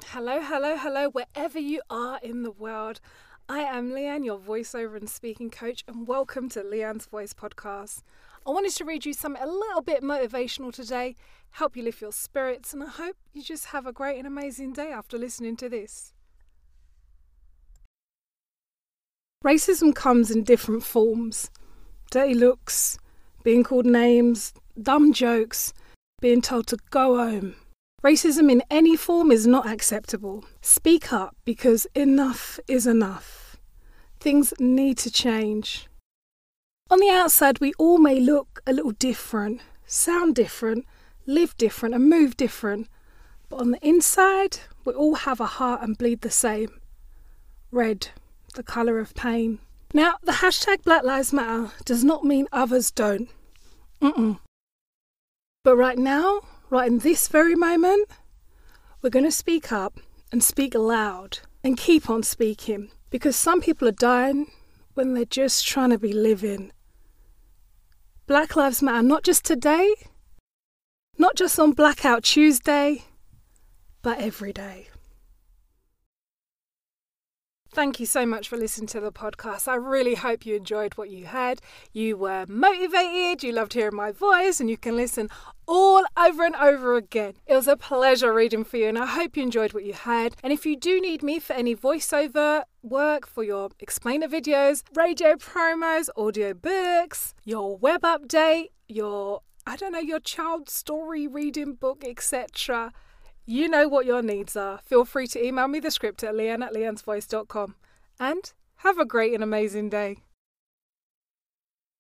Hello, hello, hello, wherever you are in the world. I am Leanne, your voiceover and speaking coach, and welcome to Leanne's Voice Podcast. I wanted to read you something a little bit motivational today, help you lift your spirits, and I hope you just have a great and amazing day after listening to this. Racism comes in different forms. Dirty looks, being called names, dumb jokes, being told to go home. Racism in any form is not acceptable. Speak up because enough is enough. Things need to change. On the outside, we all may look a little different, sound different, live different and move different. But on the inside, we all have a heart and bleed the same. Red, the colour of pain. Now, the hashtag Black Lives Matter does not mean others don't. But right now, right in this very moment, we're going to speak up and speak loud and keep on speaking, because some people are dying when they're just trying to be living. Black Lives Matter, not just today, not just on Blackout Tuesday, but every day. Thank you so much for listening to the podcast. I really hope you enjoyed what you heard. You were motivated, you loved hearing my voice, and you can listen all over and over again. It was a pleasure reading for you, and I hope you enjoyed what you heard. And if you do need me for any voiceover work for your explainer videos, radio promos, audio books, your web update, your child story reading book, etc., you know what your needs are. Feel free to email me the script at leanne@leannesvoice.com. And have a great and amazing day.